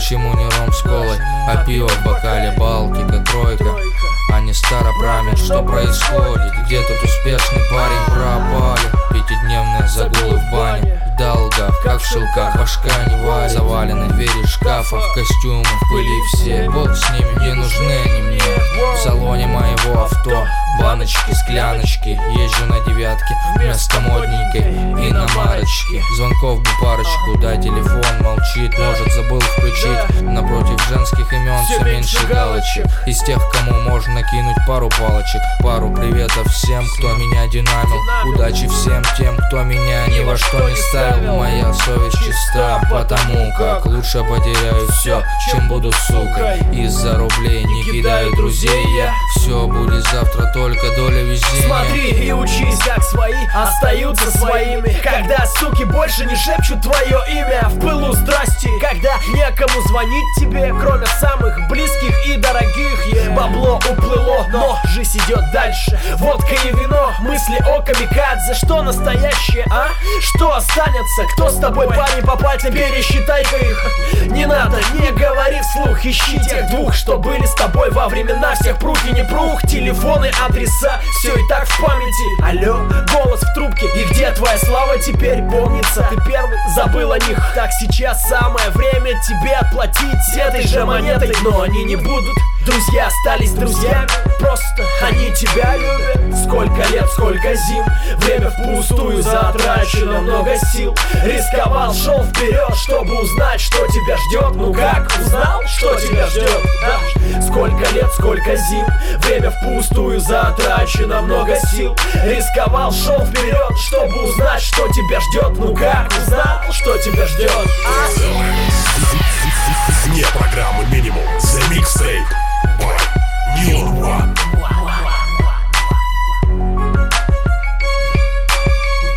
Почему не ром с колой, а пиво в бокале, Балтика, тройка, а не Старопрамен? Что происходит? Где тут успешный парень? Пропали пятидневные загулы в бане, в долгах, как в шелках, башка не варит. Завалены двери шкафов, костюмы в пыли все. Бог с ними, не нужны они мне. В салоне моего авто баночки, скляночки. Езжу на девятке вместо модненькой иномарочки. Звонков бы парочку, да телефон молчит, может забыл включить. Напротив женских имен все меньше галочек. Из тех, кому можно кинуть пару палочек. Пару приветов всем, кто меня динамил. Удачи всем тем, кто меня ни во что не ставил. Моя совесть чиста, потому как лучше потеряю все, чем буду сукой. Из-за рублей не кидаю друзей я. Все будет завтра, только доля везения. Смотри и учись, как свои остаются своими. Когда суки больше не шепчут твое имя в пылу страсти. Когда некому звонить тебе, кроме самых близких и дорогих. Бабло уплыло, но жизнь идет дальше. Водка и вино, мысли о камикадзе. Что настоящее, а? Что останется? Кто с тобой, парень, по пальцам? Пересчитай-ка их. Не надо, не говори вслух. Ищи тех двух, что были с тобой во времена всех прух и не прух. Телефоны, адреса, все и так в памяти. Алло, голос в трубке. И где твоя слава теперь помнится? Ты первый забыл о них. Так сейчас самое время тебе отплатить этой же монетой. Но они не будут. Друзья остались друзьями, просто они тебя любят. Сколько лет, сколько зим, время впустую затрачено, много сил. Рисковал, шел вперед, чтобы узнать, что тебя ждет. Ну как, узнал, что тебя ждет? Да? Сколько лет, сколько зим, время впустую затрачено, много сил. Рисковал, шел вперед, чтобы узнать, что тебя ждет. Ну как, узнал, что тебя ждет?